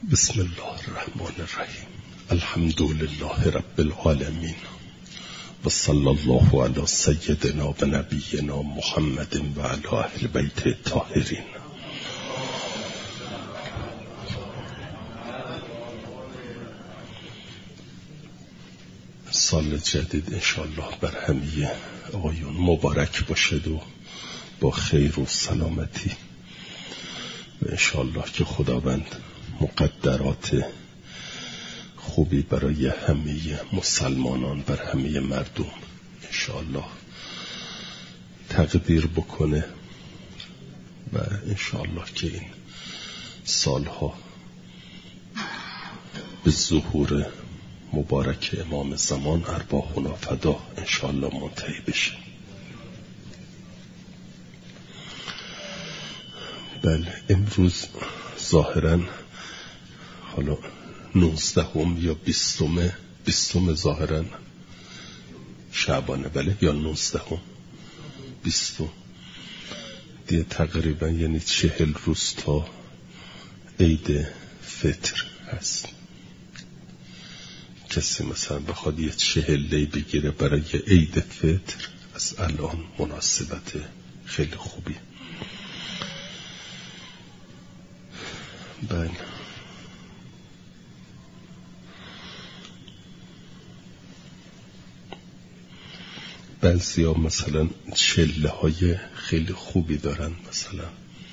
بسم الله الرحمن الرحیم. الحمد لله رب العالمین و صلی الله علی سیدنا و نبینا محمد و علی اهل بیت الطاهرین. سال جدید انشاءالله بر همه آقایون مبارک باشد و با خیر و سلامتی و انشاءالله که خداوند مقدرات خوبی برای همه مسلمانان، بر همه مردم انشاءالله تقدیر بکنه و انشاءالله که این سالها به ظهور مبارک امام زمان ارواحنا فدا انشاءالله منتهی بشه. بله، امروز ظاهراً حالا 19 یا 20 ظاهراً شعبانه، بله، یا 19 20 دیگه تقریبا، یعنی 40 روز تا عید فطر هست. کسی مثلا بخواد یه 40 بگیره برای عید فطر از الان مناسبت خیلی خوبی. بله، بعضی ها مثلا چله های خیلی خوبی دارن، مثلا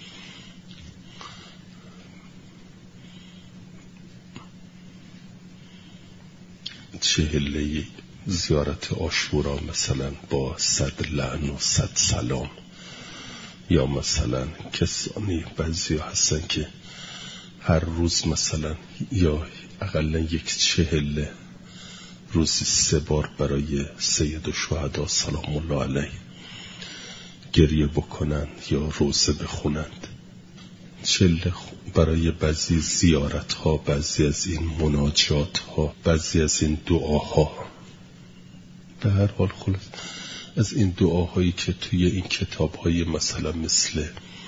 چهله زیارت عاشورا مثلا با 100 لعن و 100 سلام، یا مثلا کسانی بعضی ها هستن که هر روز مثلا یا اقلا یک 40 روزی 3 بار برای سید الشهدا سلام الله علیه گریه بکنند یا روزه بخونند. 40 برای بعضی زیارت ها، بعضی از این مناجات ها، بعضی از این دعاها. به هر حال خلاص از این دعاهایی که توی این کتاب های مثلا مثل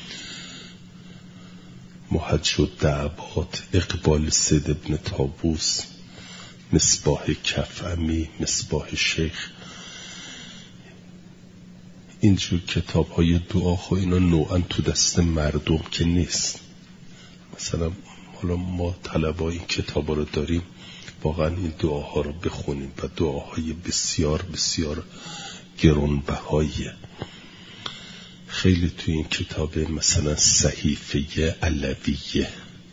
محج الدعوات، اقبال سید ابن طاووس، مصباح کفعمی، مصباح شیخ، اینجور کتاب های دعاها اینا نوعا تو دست مردم که نیست. مثلا حالا ما طلبا این کتاب رو داریم، واقعا این دعاها رو بخونیم و دعاهای بسیار بسیار گرانبهاییه. خیلی توی این کتاب مثلا صحیفه علویه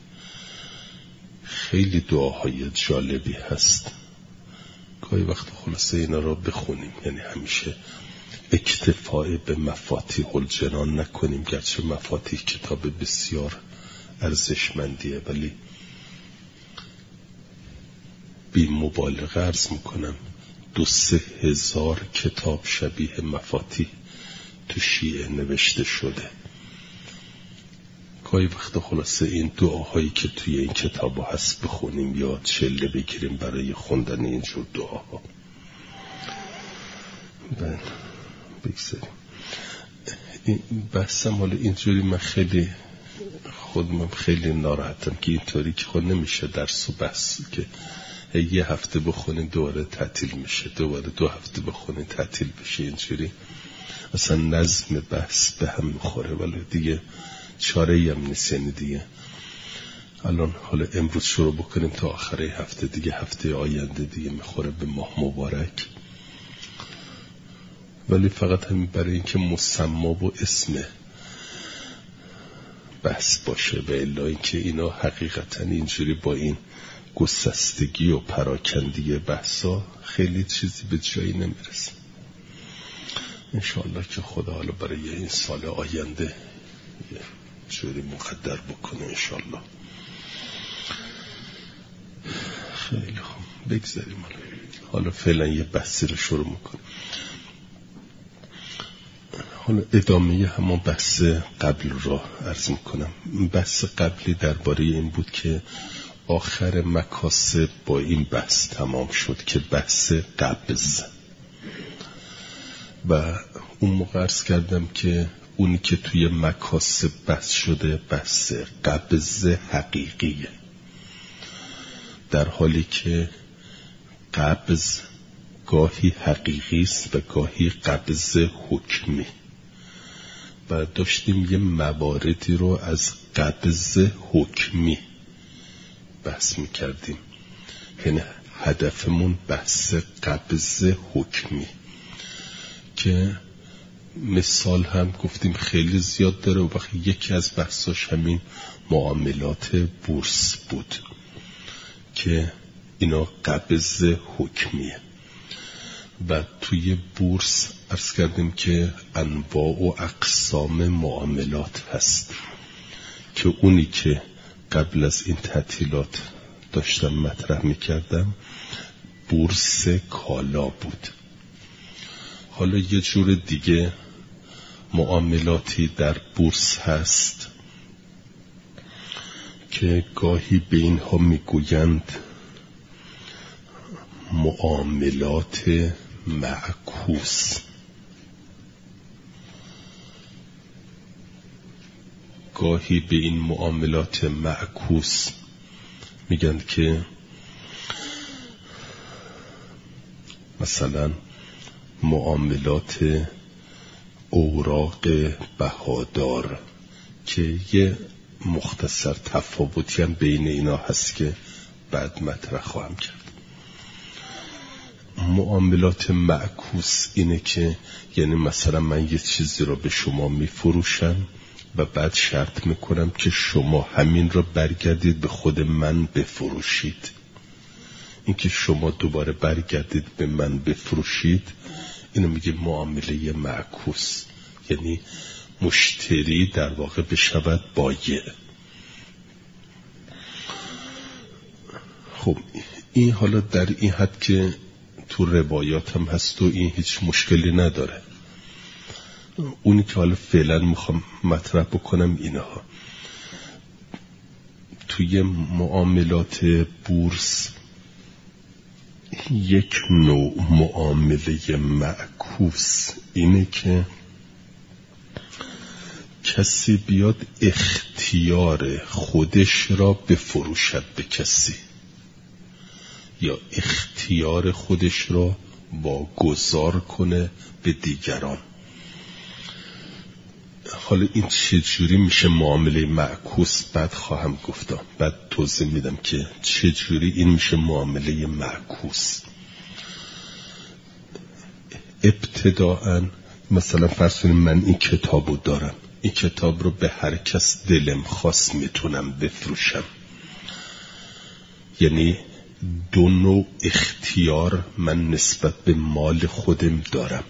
خیلی دعاهای جالبی هست. گاهی وقت خلاصه اینا رو بخونیم، یعنی همیشه اکتفاء به مفاتیح الجنان نکنیم، گرچه مفاتیح کتاب بسیار ارزشمندیه، ولی بی مبالغه عرض میکنم 2-3 هزار کتاب شبیه مفاتیح تو شیعه نوشته شده. گاهی وقت خلاصه این دعاهایی که توی این کتاب هست بخونیم یا 40 بگیریم برای خوندن اینجور دعاها. بگذاریم این بحثم. حالا اینجوری من خودم خیلی ناراحتم که اینطوری که خود نمیشه درس و بحث که یه هفته بخونین دوباره تعطیل میشه، دوباره 2 هفته بخونین تعطیل بشه. اینجوری اصلا نظم بحث به هم میخوره، ولی دیگه چاره‌ای هم نیست. یعنی دیگه الان حالا امروز شروع بکنیم تا آخر هفته، دیگه هفته آینده دیگه میخوره به ماه مبارک، ولی فقط همین برای اینکه مسما و اسم بحث باشه، و الا اینکه اینا حقیقتا اینجوری با این گسستگی و پراکندگی بحثا خیلی چیزی به جایی نمیرسه. انشاءالله که خدا حالا برای این سال آینده یه جوری مقدر بکنه انشاءالله. خیلی خوب، بگذاریم حالا فعلا یه بحثی رو شروع میکنیم. حالا ادامه همون بحث قبل رو عرض میکنم. بحث قبلی درباره این بود که آخر مکاسب با این بحث تمام شد که بحث قبض، و اون موقع عرض کردم که اونی که توی مکاسب بحث شده بحث قبض حقیقیه. در حالی که قبض گاهی حقیقی است و گاهی قبض حکمی. و داشتیم یه مواردی رو از قبض حکمی بحث میکردیم، یعنی هدفمون بحث قبض حکمی که مثال هم گفتیم خیلی زیاد داره و وقتی یکی از بحثاش همین معاملات بورس بود که اینا قبض حکمیه. و توی بورس عرض کردیم که انواع و اقسام معاملات هست که اونی که قبل از این تعطیلات داشتم مطرح میکردم بورس کالا بود. حالا یه جور دیگه معاملاتی در بورس هست که گاهی به اینها میگویند معاملات معکوس. گاهی به این معاملات معکوس میگن که مثلا معاملات اوراق بهادار که یه مختصر تفاوتی هم بین اینا هست که بعد مطرح خواهم کرد. معاملات معکوس اینه که یعنی مثلا من یه چیزی رو به شما میفروشم و بعد شرط میکنم که شما همین رو برگردید به خود من بفروشید. این که شما دوباره برگردید به من بفروشید اینو میگه معامله معکوس، یعنی مشتری در واقع بشود بایع. خب این حالا در این حد که تو روایات هم هست و این هیچ مشکلی نداره. اونی که حالا فعلا میخوام مطرح بکنم اینها توی معاملات بورس یک نوع معامله معکوس اینه که کسی بیاد اختیار خودش را بفروشد به کسی یا اختیار خودش را واگذار کنه به دیگران. حالا این چجوری میشه معامله معکوس بعد خواهم گفتم، بعد توضیح میدم که چجوری این میشه معامله معکوس. ابتداءً مثلا فرض کنیم من این کتابو دارم، این کتاب رو به هر کس دلم خواست میتونم بفروشم. یعنی دو نوع اختیار من نسبت به مال خودم دارم.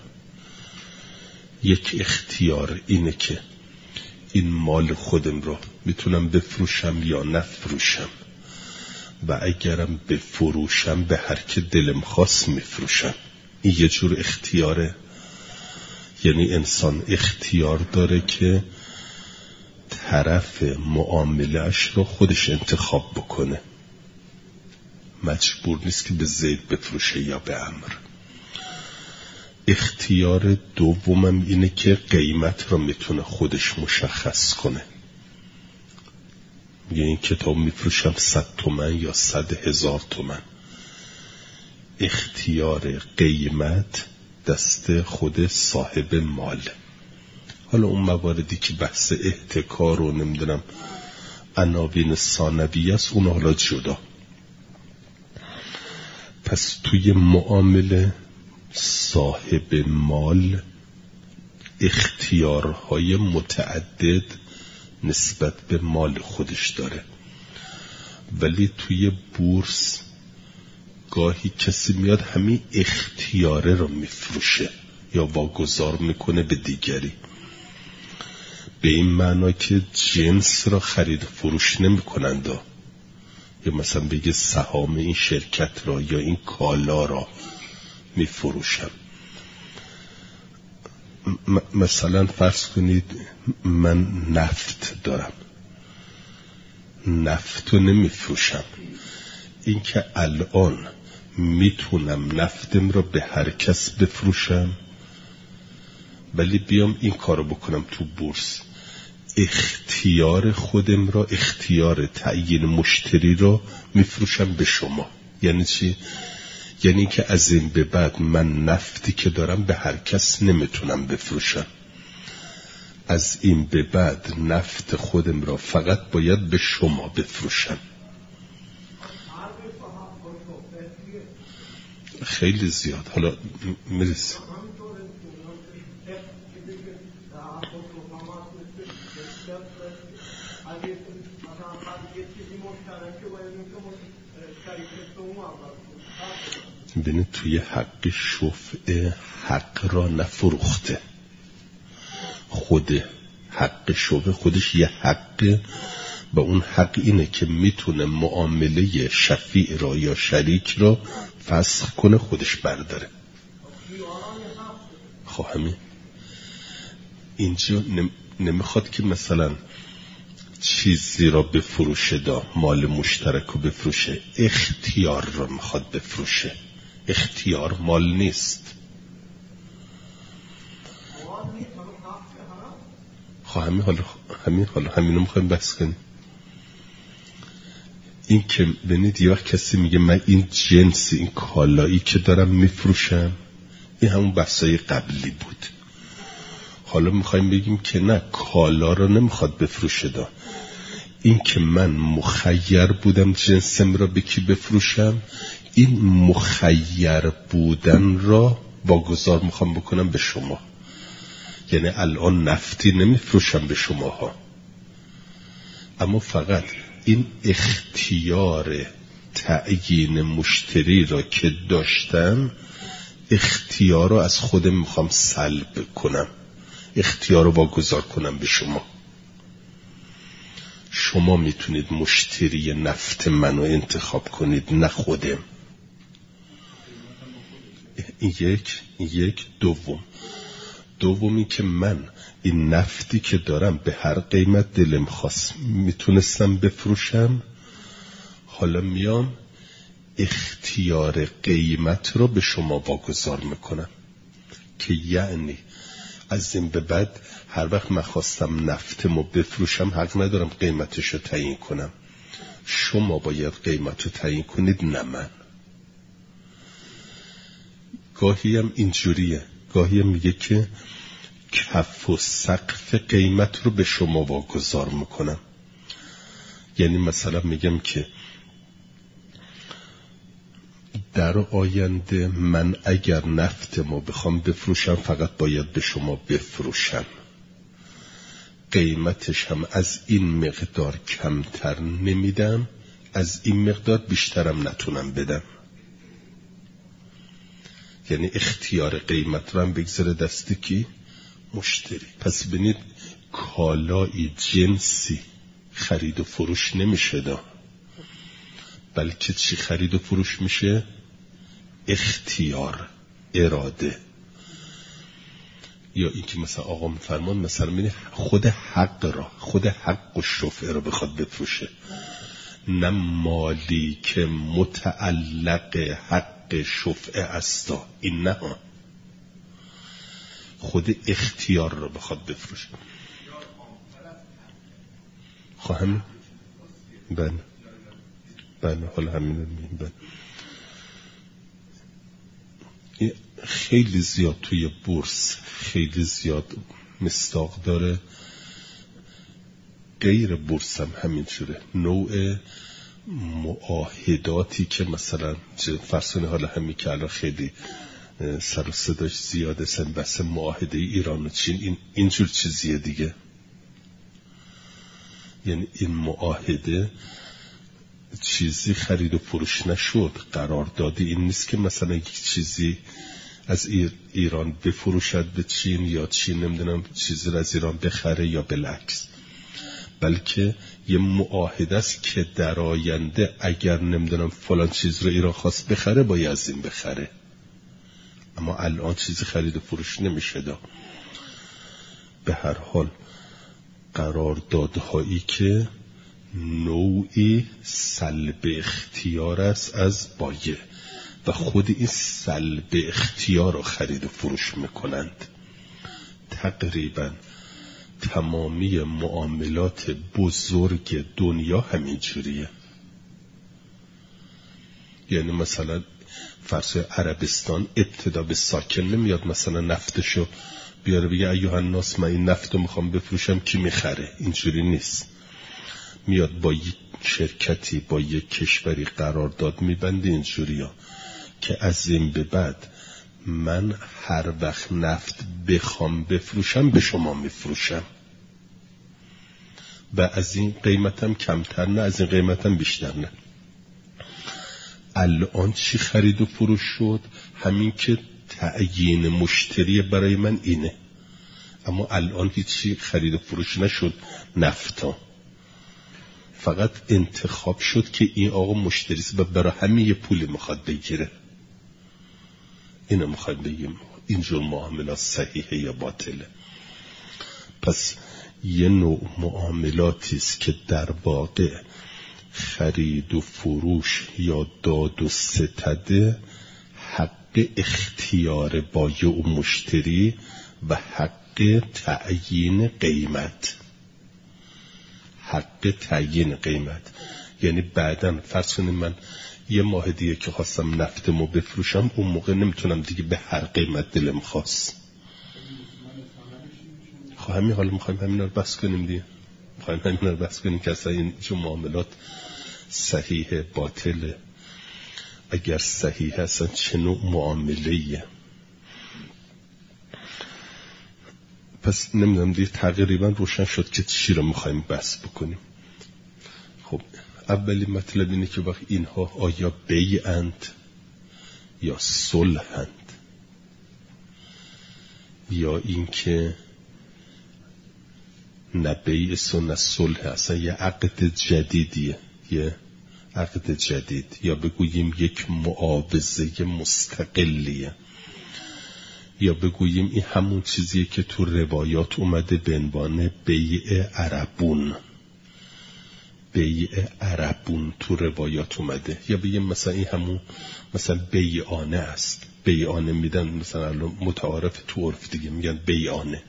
یک اختیار اینه که این مال خودم رو میتونم بفروشم یا نفروشم و اگرم بفروشم به هر که دلم خواست میفروشم. این یه جور اختیاره، یعنی انسان اختیار داره که طرف معامله‌اش رو خودش انتخاب بکنه، مجبور نیست که به زید بفروشه یا به عمرو. اختیار دومم اینه که قیمت رو میتونه خودش مشخص کنه. میگه این کتاب میفروشم 100 تومن یا 100,000 تومن. اختیار قیمت دست خود صاحب مال. حالا اون مواردی که بحث احتکار و نمیدونم عناوین ثانویه است اون حالا جدا. پس توی معامله صاحب مال اختیارهای متعدد نسبت به مال خودش داره، ولی توی بورس گاهی کسی میاد همین اختیاره رو میفروشه یا واگذار میکنه به دیگری، به این معنا که جنس را خرید فروش نمیکنند یا مثلا بگه سهام این شرکت را یا این کالا را میفروشم. مثلا فرض کنید من نفت دارم، نفت رو نمیفروشم. این که الان میتونم نفتم رو به هر کس بفروشم، ولی بیام این کارو بکنم تو بورس، اختیار خودم را، اختیار تعیین مشتری را میفروشم به شما. یعنی چی؟ یعنی که از این به بعد من نفتی که دارم به هر کس نمیتونم بفروشم. از این به بعد نفت خودم را فقط باید به شما بفروشم. خیلی زیاد. حالا میرسیم. ببینید توی حق شفعه حق را نفروخته. خود حق شفعه خودش یه حقه و اون حق اینه که میتونه معامله شفیع را یا شریک را فسخ کنه، خودش برداره. خب همین اینجا نمیخواد که مثلا چیزی را بفروشه، مال مشترک رو بفروشه، اختیار را میخواد بفروشه. اختیار مال نیست. خب همین رو میخوایم بحث کنیم. این که ببینید یه وقت کسی میگه من این جنسی، این کالایی که دارم میفروشم، این همون بحثای قبلی بود. حالا میخوایم بگیم که نه، کالا رو نمیخواد بفروشه. این که من مخیر بودم جنسم را به کی بفروشم، این مخیر بودن را واگذار میخوام بکنم به شما. یعنی الان نفتی نمیفروشم به شماها، اما فقط این اختیار تعیین مشتری را که داشتم، اختیار را از خودم میخوام سلب کنم، اختیار رو واگذار کنم به شما. شما میتونید مشتری نفت منو انتخاب کنید، نه خودم. یک دومی که من این نفتی که دارم به هر قیمت دلم خواست میتونستم بفروشم، حالا میام اختیار قیمت رو به شما واگذار میکنم که یعنی از این به بعد هر وقت من خواستم نفتمو بفروشم حق ندارم قیمتشو تعیین کنم. شما باید قیمتو تعیین کنید، نه من. گاهی هم اینجوریه، گاهی هم میگه که کف و سقف قیمت رو به شما واگذار میکنم. یعنی مثلا میگم که در آینده من اگر نفتمو بخوام بفروشم فقط باید به شما بفروشم، قیمتش هم از این مقدار کمتر نمیدم، از این مقدار بیشترم نتونم بدم. یعنی اختیار قیمت رو هم بگذاره دستی کی؟ مشتری. پس ببینید کالایی جنسی خرید و فروش نمیشه بلکه چی خرید و فروش میشه؟ اختیار، اراده. یا این که مثلا آقا میفرمان مثلا ببینید خود حق و شفعه رو بخواد بفروشه، نه مالی که متعلق حق شفعه است، این نه، خود اختیار رو بخواد بفروشه. خواهم بله حالا همین رو میگم. خیلی زیاد توی بورس خیلی زیاد مصداق داره، غیر بورس هم همین شده. نوع معاهداتی که مثلا فرسونه حالا همین که الان خیلی سر و صداش زیاده سن بس معاهده ایران و چین، اینجور چیزیه دیگه. یعنی این معاهده چیزی خرید و فروش نشد، قراردادی این نیست که مثلا یک چیزی از ایران بفروشد به چین یا چین نمیدونم چیزی از ایران بخره یا بالعکس، بلکه یه معاهده است که در آینده اگر نمیدونم فلان چیز رو ایران خواست بخره باید از این بخره، اما الان چیزی خرید و فروش نمیشه دا. به هر حال قراردادهایی که نوعی سلب اختیار است از بایع و خود این سلب اختیار رو خرید و فروش میکنند. تقریبا تمامی معاملات بزرگ دنیا همینجوریه. یعنی مثلا فرض عربستان ابتدا به ساکن نمیاد مثلا نفتشو بیاره بگه ایها الناس من این نفتو میخوام بفروشم کی میخره، اینجوری نیست. میاد با یک شرکتی با یک کشوری قرارداد میبنده اینجوریا که از این به بعد من هر وقت نفت بخوام بفروشم به شما میفروشم و از این قیمتم کمتر نه، از این قیمتم بیشتر نه. الان چی خرید و فروش شد؟ همین که تعیین مشتری برای من اینه، اما الان هیچی خرید و فروش نشد نفتا، فقط انتخاب شد که این آقا مشتریست و برای همین یه پولی میخواد بگیره. اینو میخواد بگیم اینجور معاملات صحیحه یا باطله. پس یه نوع معاملاتی است که در واقع خرید و فروش یا داد و ستده حق اختیار بایع و مشتری و حق تعیین قیمت. حق تعیین قیمت یعنی بعداً فرض کنید من یه ماه دیگه که خواستم نفتمو بفروشم، اون موقع نمیتونم دیگه به هر قیمت دلم خواست. خب همین حالا میخوایم همینا رو بس کنیم دیگه، میخوایم همینا رو بس کنیم که اصلا این چون معاملات صحیح باطله. اگر صحیح اصلا چه نوع معامله‌ایه؟ پس نمیدونم دیگه تقریبا روشن شد که چی رو میخوایم بحث بکنیم. خب اولی مطلب اینه که وقت اینها آیا بیعند یا صلحند یا اینکه نه بیع و نه صلح، اصلا یه عقد جدیدیه، یه عقد جدید، یا بگوییم یک معاوضه مستقلیه، یا بگوییم این همون چیزیه که تو روایات اومده به عنوان بیع عربون. بیع عربون تو روایات اومده، یا بگیم مثلا این همون مثلا بیعانه است. بیعانه میدن مثلا متعارف تو عرف دیگه میگن بیعانه.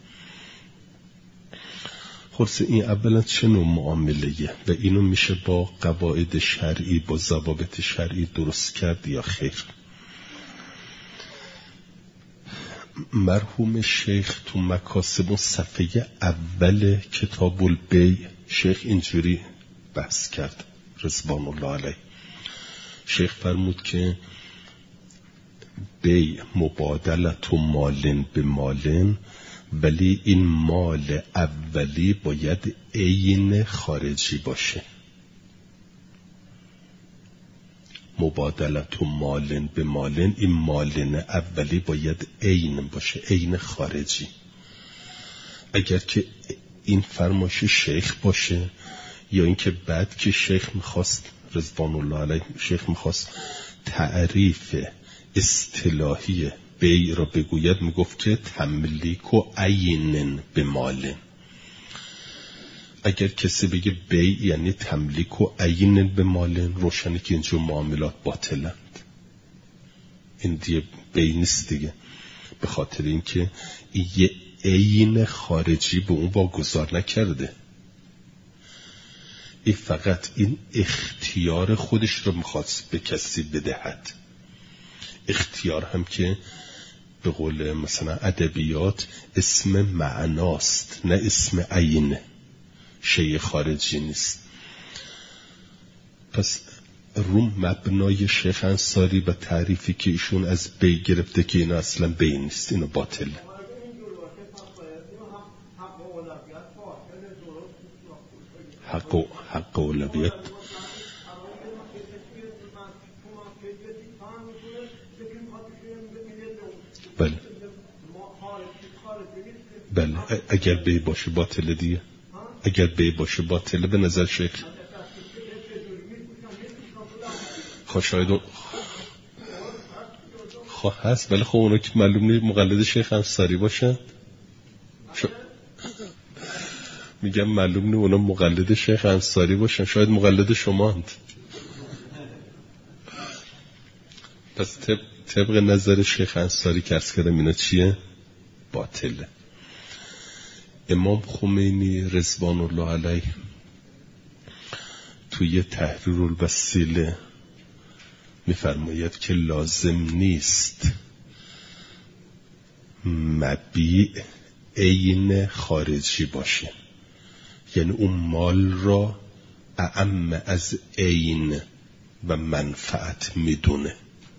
خلاص این اولا چه نوع معامله‌ایه و اینو میشه با قواعد شرعی با ضوابط شرعی درست کرد یا خیر؟ مرحوم شیخ تو مکاسب و صفحه اول کتاب البیع شیخ اینجوری بحث کرد رضوان الله علیه. شیخ فرمود که بیع مبادلت و مالن به مالن، ولی این مال اولی باید عین خارجی باشه. مبادلت و مالن به مالن، این مالن اولی باید عین باشه، عین خارجی. اگر که این فرمایش شیخ باشه یا اینکه بعد که شیخ میخواست رضوان الله علیه شیخ میخواست تعریف اصطلاحی بیع را بگوید میگفت که تملیک و عین به مالن. اگر کسی بگه بیع یعنی تملیک و عین به مالن، روشنه که اینجور معاملات باطلند. این دیگه بیع نیست دیگه، به خاطر اینکه یه عین خارجی به اون واگذار نکرده. این فقط این اختیار خودش رو میخواست به کسی بدهد. اختیار هم که به قول مثلا ادبیات اسم معناست نه اسم عینه، شیء خارجی نیست. پس رو مبنای شیخ انصاری و تعریفی که ایشون از بیع گرفته که اینا اصلا بیع نیست، اینو باطله. حق اولویت بله اگر بیع باشه باطله دیگه. اگر بیع باشه باطله به نظر شیخ. شاید هست، ولی خب اونا که معلوم نیست مقلد شیخ انصاری باشن. میگم معلوم نیست اونا مقلد شیخ انصاری باشن، شاید مقلد شماند. پس طبق نظر شیخ انصاری که عرض کردم اینا چیه؟ باطله. امام خمینی رضوان الله علیه توی تحریر الوسیله میفرماید که لازم نیست مبیع عین خارجی باشه، یعنی اون مال را اعم از عین و منفعت میدونه.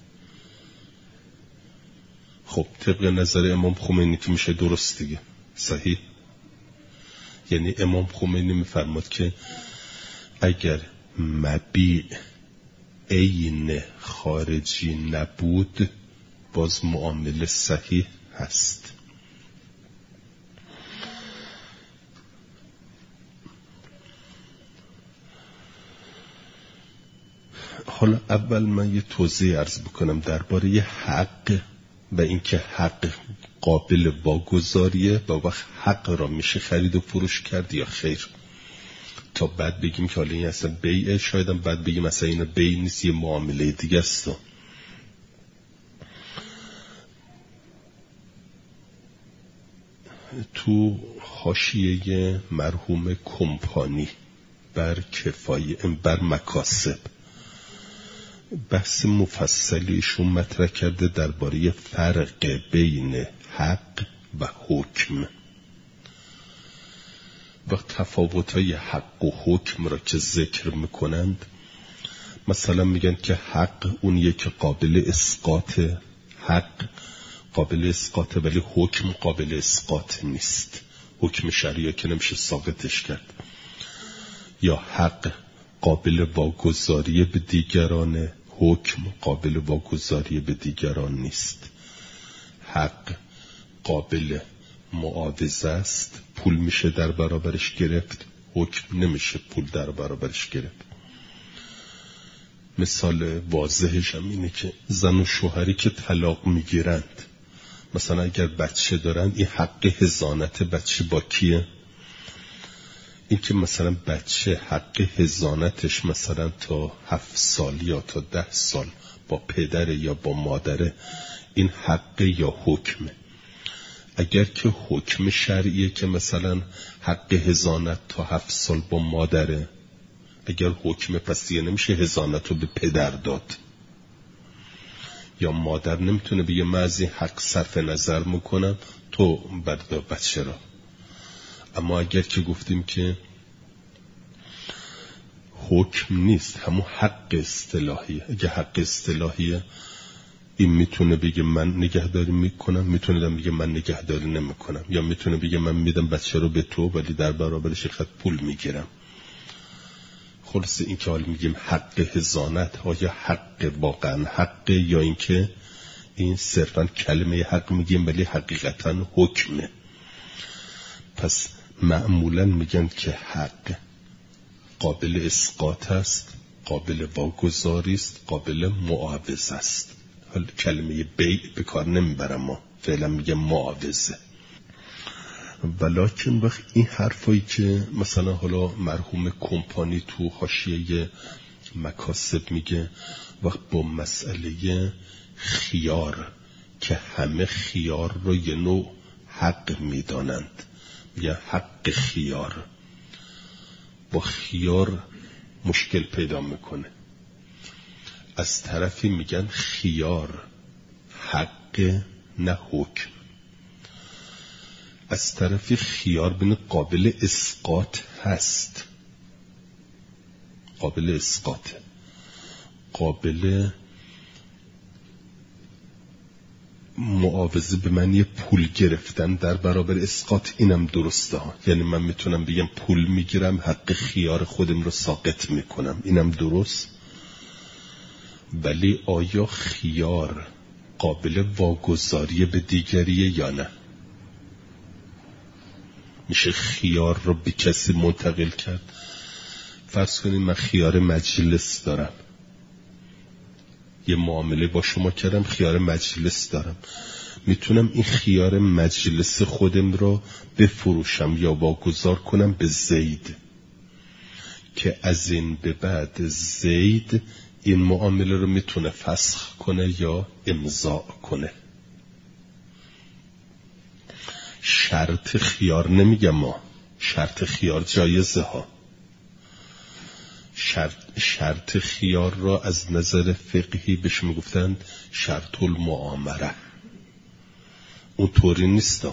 خب طبق نظر امام خمینی که میشه درست دیگه، صحیح. یعنی امام خمینی میفرماد که اگر مبیع عین خارجی نبود باز معامله صحیح هست. حالا اول من یه توضیح عرض بکنم درباره حق و اینکه حق قابل واگذاریه و وقت حق را میشه خرید و فروش کرد یا خیر، تا بعد بگیم که حالا این اصلا بیعه، شاید هم بعد بگیم اصلا این بیع نیست، یه معامله دیگه است. تو حاشیه مرحوم کمپانی بر مکاسب بحث مفصلی ایشون مطرح کرده درباره فرق بین حق و حکم و تفاوت‌های حق و حکم را که ذکر میکنند. مثلا میگن که حق اونیه که قابل اسقاطه، حق قابل اسقاطه ولی حکم قابل اسقاط نیست، حکم شرعی که نمیشه ساقطش کرد. یا حق قابل واگذاری به دیگرانه، حکم قابل واگذاری به دیگران نیست. حق قابل معاوضه است، پول میشه در برابرش گرفت، حکم نمیشه پول در برابرش گرفت. مثال واضحش هم اینه که زن و شوهری که طلاق میگیرند، مثلا اگر بچه دارند، این حق حضانت بچه با کیه؟ این که مثلا بچه حق حضانتش مثلا تا 7 سال یا تا 10 سال با پدر یا با مادره، این حق یا حکمه. اگر که حکم شرعیه که مثلا حق حضانت تا 7 سال با مادره، اگر حکم پس دیگه نمیشه حضانت رو به پدر داد، یا مادر نمیتونه بگه من از این حق صرف نظر میکنم تو بردار بچه را. اما اگر که گفتیم که حکم نیست، همون حق اصطلاحیه، اگه حق اصطلاحیه این میتونه بگه من نگهداری میکنم، میتونه بگه من نگهداری نمیکنم، یا میتونه بگه من میدم بچه رو به تو ولی در برابرش خط پول میگیرم. خلاصه این که حال میگیم حق حضانت، آیا حق واقعا حق یا اینکه این صرفا کلمه حق میگیم ولی حقیقتا حکمه. پس معمولا میگن که حق قابل اسقاط است، قابل واگذاری است، قابل معاوضه است. حالا کلمه بیع به کار نمیبرم، ما فعلا میگم معاوضه. ولکن وقت این حرفایی که مثلا حالا مرحوم کمپانی تو حاشیه مکاسب میگه، وقت با مسئله خیار که همه خیار رو یه نوع حق میدانند، یا حق خیار، با خیار مشکل پیدا میکنه. از طرفی میگن خیار حق نه حکم، از طرفی خیار بین قابل اسقاط هست، قابل اسقاط، قابل معاوضه به معنی پول گرفتن در برابر اسقاط، اینم درسته ها. یعنی من میتونم بگم پول میگیرم حق خیار خودم رو ساقط میکنم، اینم درست. ولی آیا خیار قابل واگذاری به دیگریه یا نه؟ میشه خیار رو به کسی منتقل کرد؟ فرض کنیم من خیار مجلس دارم، یه معامله با شما کردم، خیار مجلس دارم، میتونم این خیار مجلس خودم رو بفروشم یا واگذار کنم به زید که از این به بعد زید این معامله رو میتونه فسخ کنه یا امضا کنه. شرط خیار نمیگم ما، شرط خیار جایزه ها. شرط خیار را از نظر فقهی بهش میگفتند شرط المعامره. اون طوری نیست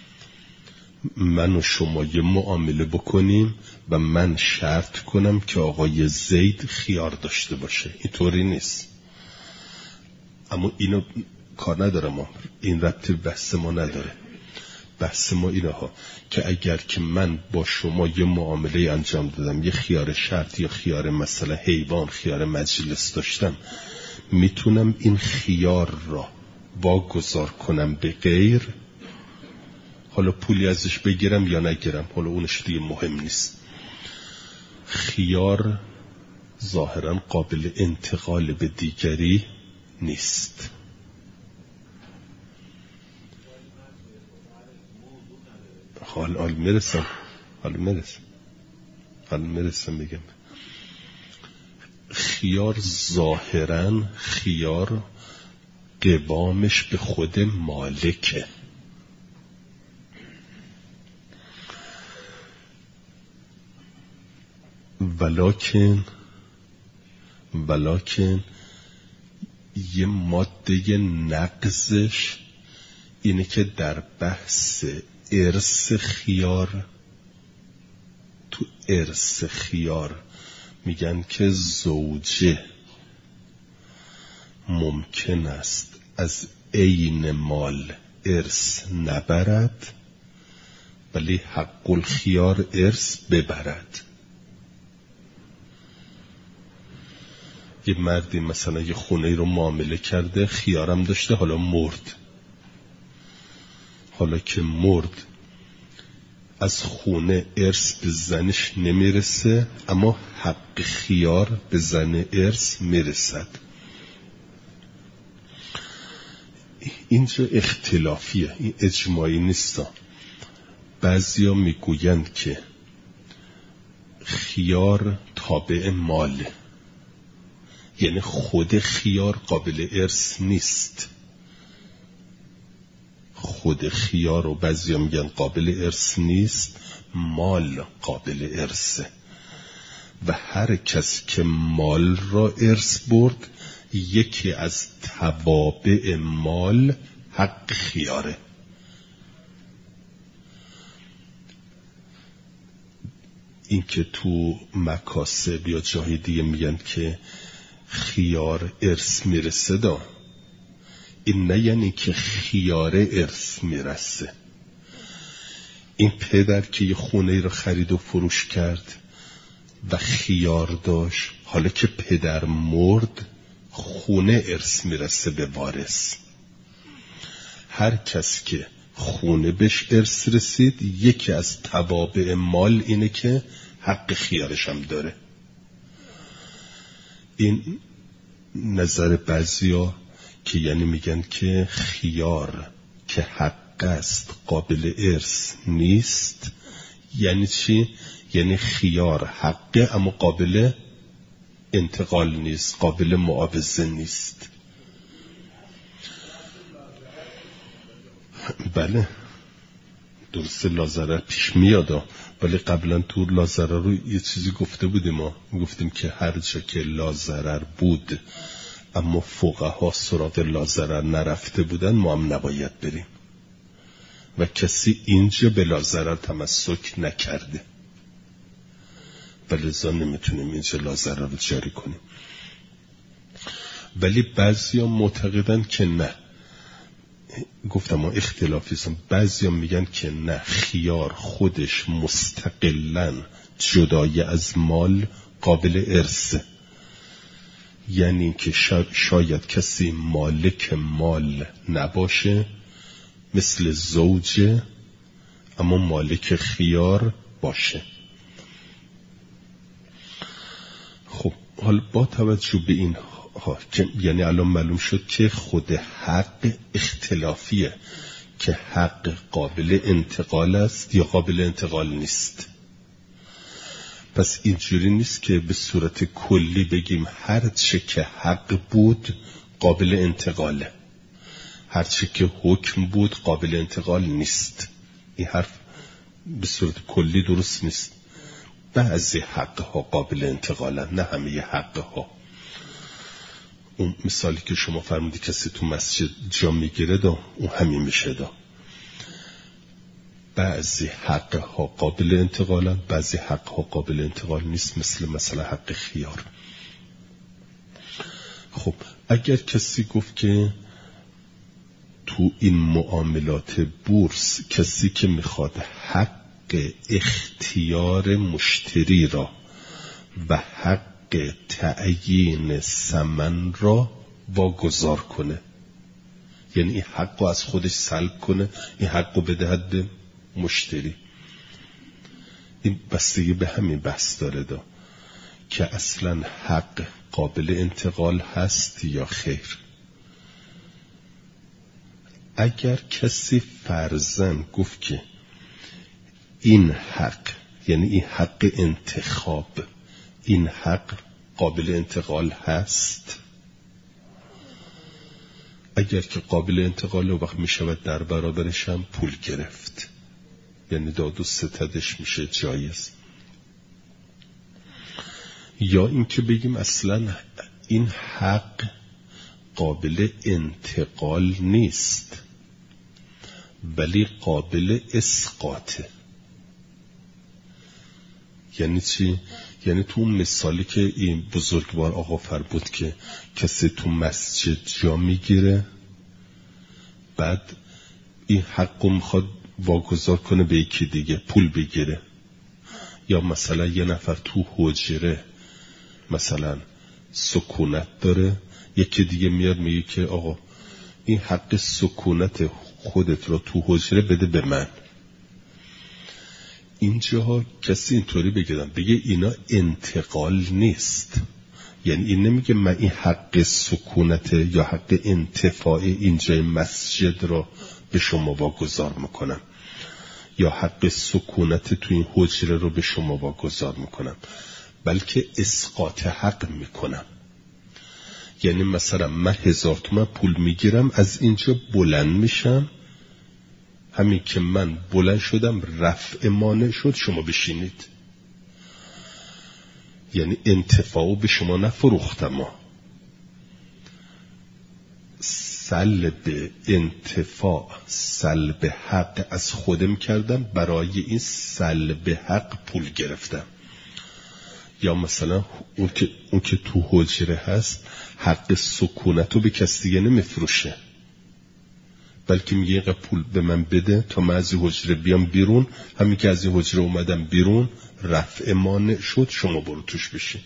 من و شما یه معامله بکنیم و من شرط کنم که آقای زید خیار داشته باشه، این طوری نیست. اما اینو کار نداره ما، این ربطی بحث ما نداره. بحث ما اینه ها که اگر که من با شما یه معامله انجام دادم، یه خیار شرط یا خیار مثلا حیوان، خیار مجلس داشتم، میتونم این خیار را واگذار کنم به غیر، حالا پولی ازش بگیرم یا نگیرم، حالا اونش دیگه مهم نیست. خیار ظاهرا قابل انتقال به دیگری نیست. حال میرسم بگم خیار ظاهرا خیار قوامش به خود مالکه، ولکن یه ماده نقضش اینه که در بحث ارث خیار، تو ارث خیار میگن که زوجه ممکن است از عین مال ارث نبرد ولی حق الخیار ارث ببرد. یه مردی مثلا یه خونه رو معامله کرده، خیارم داشته، حالا مرد. حالا که مرد از خونه ارث به زنش نمیرسه، اما حق خیار به زن ارث میرسد. اینجا اختلافیه، این اجماعی نیستا. بعضیا میگویند که خیار تابع ماله، یعنی خود خیار قابل ارث نیست. خود خیار رو بعضیا میگن قابل ارث نیست، مال قابل ارثه و هر کسی که مال را ارث برد یکی از توابع مال حق خیاره. این که تو مکاسب یا جای دیگه میگن که خیار ارث میرسه دا، این نه یعنی که خیار ارث میرسه. این پدر که یه خونه رو خرید و فروش کرد و خیار داشت، حالا که پدر مرد خونه ارث میرسه به وارث. هر کس که خونه بهش ارث رسید یکی از توابع مال اینه که حق خیارش هم داره. این نظر بعضیا که یعنی میگن که خیار که حق است قابل ارث نیست. یعنی چی؟ یعنی خیار حقه اما قابل انتقال نیست، قابل معاوضه نیست. بله درسته لازره پیش میادا، ولی قبلا تو لازره رو یه چیزی گفته بودیم، ما گفتیم که هر جا که لازره بود اما فقها سراغ لازره نرفته بودن ما هم نباید بریم و کسی اینجا به لازره تمسک نکرده ولذا نمیتونیم اینجا لازره رو جاری کنیم. ولی بعضیا معتقدن که نه، گفتم ما اختلافیستم. بعضیا میگن که نه، خیار خودش مستقلاً جدای از مال قابل ارثه. یعنی که شاید کسی مالک مال نباشه مثل زوجه، اما مالک خیار باشه. خب حالا با توجه به این یعنی الان معلوم شد که خود حق اختلافیه، که حق قابل انتقال است یا قابل انتقال نیست. پس اینجوری نیست که به صورت کلی بگیم هر چه که حق بود قابل انتقاله، هر چه که حکم بود قابل انتقال نیست. این حرف به صورت کلی درست نیست. بعضی حقها قابل انتقالن، نه همه حقها. اون مثالی که شما فرمودی کسی تو مسجد جا میگیره دا، اون همین میشه دا. بعضی حقها قابل انتقالن، بعضی حقها قابل انتقال نیست، مثلا حق خیار. خب اگر کسی گفت که تو این معاملات بورس کسی که میخواد حق اختیار مشتری را و حق تعیین ثمن را واگذار کنه، یعنی این حق رو از خودش سلب کنه، این حق رو بدهد به مشتری، این بستگی به همین بحث داره دا که اصلا حق قابل انتقال هست یا خیر. اگر کسی فرضاً گفت که این حق، یعنی این حق انتخاب، این حق قابل انتقال هست، اگر که قابل انتقال وقت می شود در برابرش هم پول گرفت، یعنی داد و ستدش میشه جایز. یا اینکه بگیم اصلا این حق قابل انتقال نیست ولی قابل اسقاطه. یعنی چی؟ یعنی تو مثالی که این بزرگوار آقا فرمود که کسی تو مسجد جا میگیره، بعد این حقو میخواد واگذار کنه به یکی دیگه پول بگیره. یا مثلا یه نفر تو حجره مثلا سکونت داره، یکی دیگه میاد میگه که آقا این حق سکونت خودت رو تو حجره بده به من. اینجاها کسی اینطوری بگه اینا انتقال نیست، یعنی این نمیگه من این حق سکونت یا حق انتفاع اینجای مسجد رو به شما واگذار میکنم یا حق سکونت تو این حجره رو به شما واگذار میکنم، بلکه اسقاط حق میکنم. یعنی مثلا من 1000 تومان پول میگیرم، از اینجا بلند میشم، همین که من بلند شدم رفع مانع شد، شما بشینید. یعنی انتفاعو به شما نفروختم، سلب انتفاع، سلب حق از خودم کردم، برای این سلب حق پول گرفتم. یا مثلا اون که تو حجره هست حق سکونتو به کسی دیگه نمیفروشه، بلکه میگه اینقدر پول به من بده تا من از این حجره بیام بیرون، همین که از این حجره اومدم بیرون رفع مانع شد، شما برو توش بشین.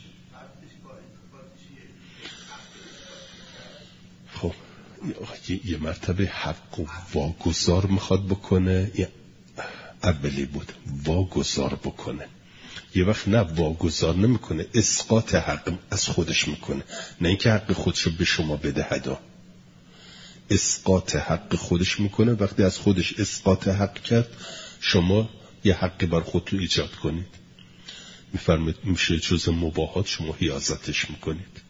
خب یه مرتبه حق واگذار میخواد بکنه، اولی بود واگذار بکنه، یه وقت نه واگذار نمیکنه، اسقاط حق از خودش میکنه، نه اینکه حق خودشو به شما بده هدا، اسقاط حق خودش میکنه. وقتی از خودش اسقاط حق کرد، شما یه حقی بر خودتون ایجاد کنید، میفرمید میشه جز مباحات، شما حیازتش میکنید.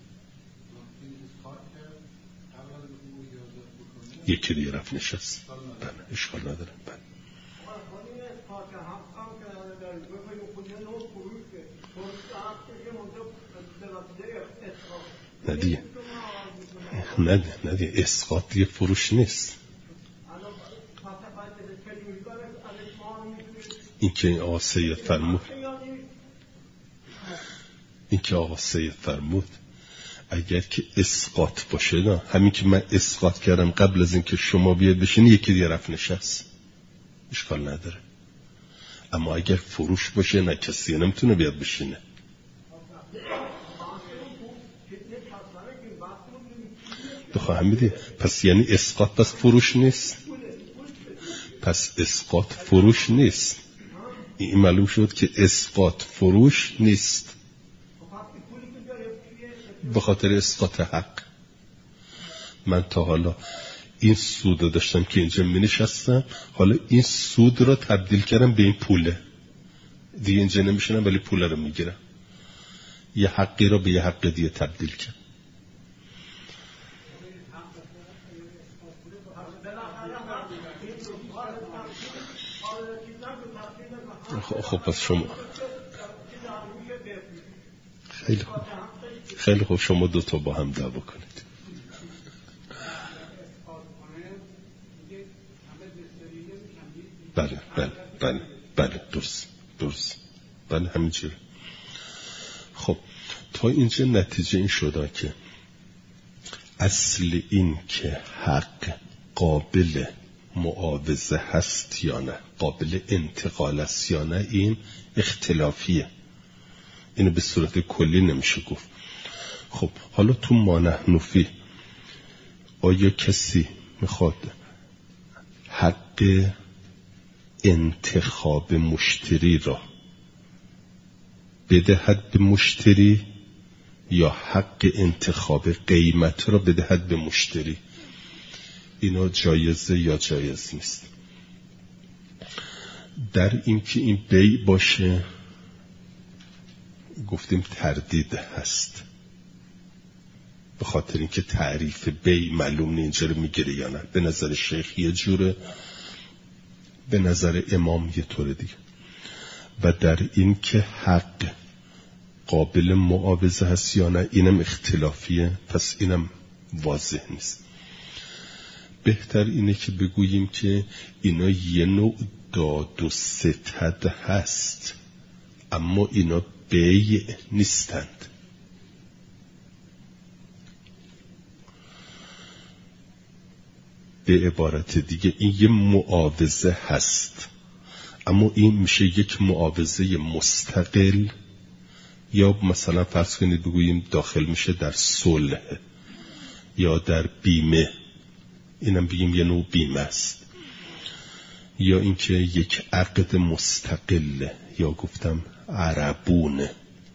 یکی دیگه رفت نشست، بله اشکال نداره. بله ندیه اسقاط دیگه فروش نیست. این که آقا سید فرمود اگر که اسقاط باشه، نه همین که من اسقاط کردم قبل از اینکه شما بیاد بشینی، یکی دیگه رفت نشست، اشکال نداره. اما اگر فروش باشه، نه کسی نمیتونه بیاد بشینه. بخواهم میدی پس یعنی اسقاط پس فروش نیست، پس اسقاط فروش نیست. این معلوم شد که اسقاط فروش نیست، به خاطر اسقاط حق. من تا حالا این سود رو داشتم که اینجا می نشستم، حالا این سود رو تبدیل کردم به این پوله دیگه، اینجا نمیشنم ولی پوله رو میگیرم، یه حقی رو به یه حق دیگه تبدیل کردم. خب پس شما خیلی خوب شما دوتا با هم دعوا کنید. بله درست بله همینجوره. خب تا اینجا نتیجه این شده که اصل این که حق قابل معاوضه هست یا نه، قابل انتقال است یا نه، این اختلافیه. اینو به صورت کلی نمیشه گفت. خب حالا تو ما نحن فیه آیا کسی میخواد حق انتخاب مشتری را بدهد به مشتری یا حق انتخاب قیمت را بدهد به مشتری؟ اینا جایزه یا جایز نیست؟ در این که این بیع باشه گفتیم تردید هست، به خاطر اینکه تعریف بیع معلوم اینجا رو میگیره یا نه. به نظر شیخ یه جوره، به نظر امام یه طور دیگه. و در این که حق قابل معاوضه هست یا نه اینم اختلافیه، پس اینم واضح نیست. بهتر اینه که بگوییم که اینا یه نوع داد و ستد هست، اما اینا بیع نیستند. به عبارت دیگه این یه معاوضه هست، اما این میشه یک معاوضه مستقل، یا مثلا فرض کنید بگوییم داخل میشه در صلح یا در بیمه، اینم بگیم یه نوع بیمه است، یا اینکه یک عقد مستقله، یا گفتم عربونه.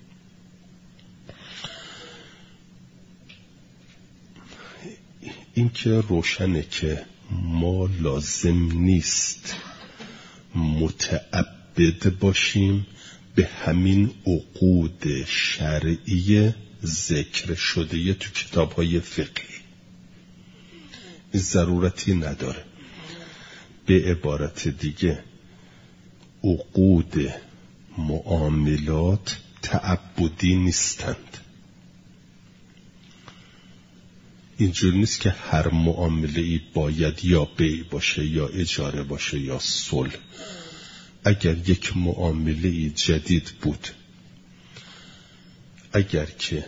این که روشنه که ما لازم نیست متعبد باشیم به همین عقود شرعی ذکر شده تو کتاب‌های فقهی، ضرورتی نداره. به عبارت دیگه عقود معاملات تعبدی نیستند. اینجور نیست که هر معامله‌ای باید یا بیع باشه یا اجاره باشه یا صلح. اگر یک معامله‌ای جدید بود، اگر که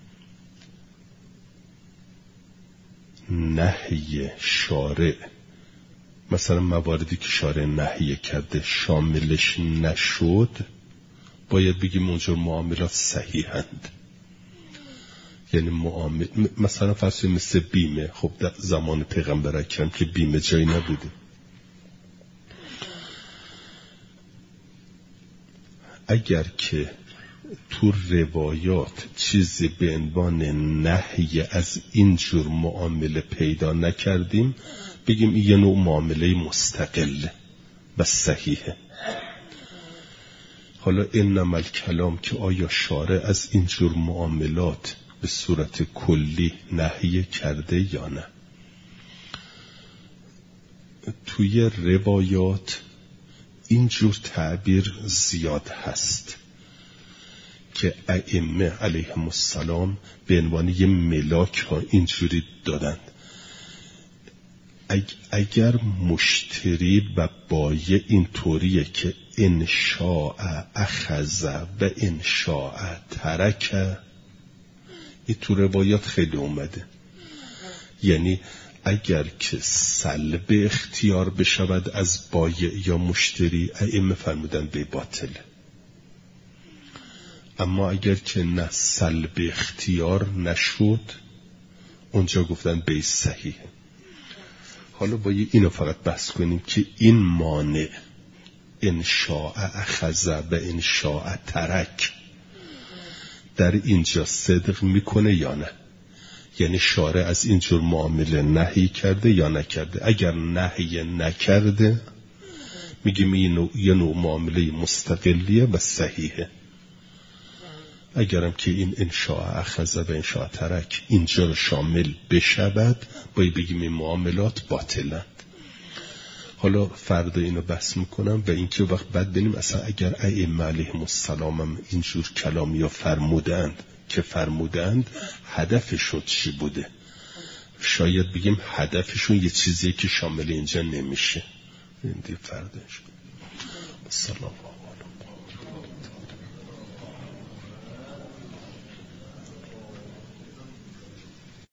نهی شارع، مثلا مواردی که شارع نهی کرده شاملش نشد، باید بگیم اونجا معاملات صحیحند. یعنی معامل مثلا فرض مثل بیمه، خب در زمان پیغمبر اکرم که بیمه جایی نبوده. اگر که تو روایات چیزی به عنوان نهی از اینجور معامله پیدا نکردیم، بگیم این یه نوع معامله مستقله و صحیحه. حالا انما الکلام که آیا شارع از اینجور معاملات به صورت کلی نهی کرده یا نه؟ توی روایات اینجور تعبیر زیاد هست که ائمه علیهم السلام به عنوان یه ملاک ها اینجوری دادند. اگر مشتری و بایع این طوریه که انشاء اخذ و انشاء ترک، این تو روایات خیلی اومده. یعنی اگر که سلب اختیار بشود از بایع یا مشتری، ائمه فرمودن به باطله. اما اگر که نه سلب اختیار نشد، اونجا گفتن به صحیحه. حالا باید اینو فقط بحث کنیم که این مانع انشاء اخذ و انشاء ترک در اینجا صدق میکنه یا نه. یعنی شارع از اینجور معامله نهی کرده یا نکرده. اگر نهی نکرده میگیم این یه نوع معامله مستقلیه و صحیحه. اگرم که این انشاء اخذ و انشاء ترک اینجا رو شامل بشود، باید بگیم این معاملات باطلند. حالا فردا اینو بحث میکنم و اینکه وقت بعد ببینیم اصلا اگر ائمه علیهم السلام هم اینجور کلامی یا فرمودند که فرمودند هدفشون چی بوده. شاید بگیم هدفشون یه چیزیه که شامل اینجا نمیشه. این دیگه فرداش. سلام.